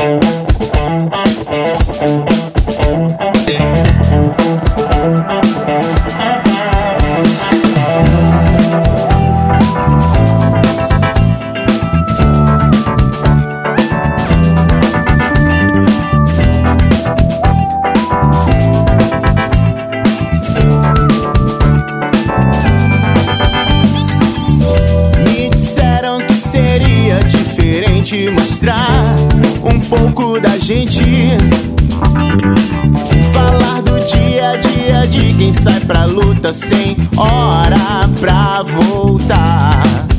Mostrar um pouco da gente, falar do dia a dia de quem sai pra luta sem hora pra voltar.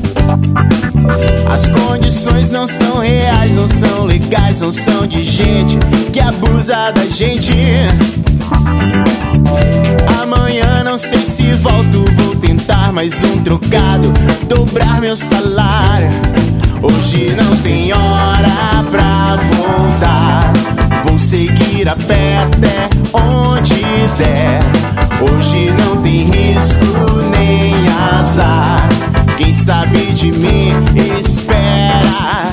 As condições não são reais, não são legais, não são de gente que abusa da gente. Amanhã não sei se volto, vou tentar mais um trocado, dobrar meu salário. Hoje não tem hora pra voltar, vou seguir a pé até onde der. Hoje não tem risco nem azar, quem sabe de mim espera.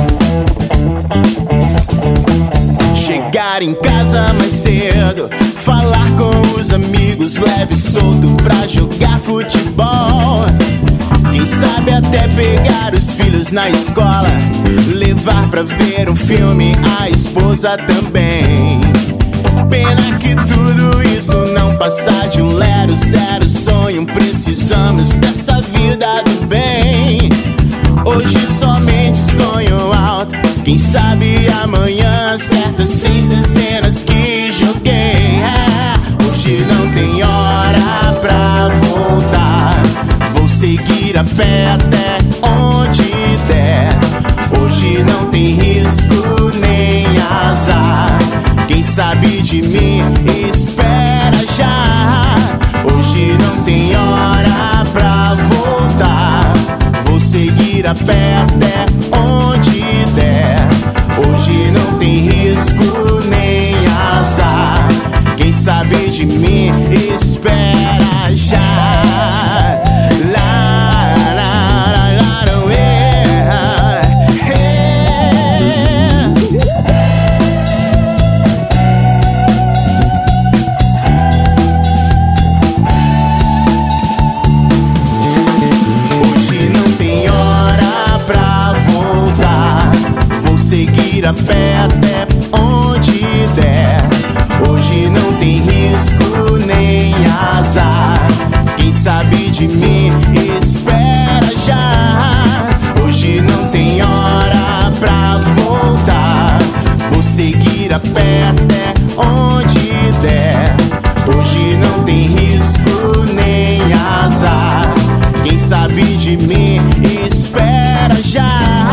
Chegar em casa mais cedo, falar com os amigos leve e solto pra jogar futebol. Quem sabe até pegar os filhos na escola, levar pra ver um filme, a esposa também. Pena que tudo isso não passa de um lero, zero sonho. Precisamos dessa vida do bem. Hoje somente sonho alto, quem sabe amanhã certas 6 dezenas que joguei. Hoje não tem hora pra voltar, vou seguir a pé até onde der. Hoje não tem risco nem azar, quem sabe de mim espera já. Hoje não tem hora pra voltar, vou seguir a pé até onde der. Hoje não tem risco nem azar, quem sabe de mim espera já. A pé até onde der. Hoje não tem risco nem azar, quem sabe de mim espera já. Hoje não tem hora pra voltar, vou seguir a pé até onde der. Hoje não tem risco nem azar, quem sabe de mim espera já.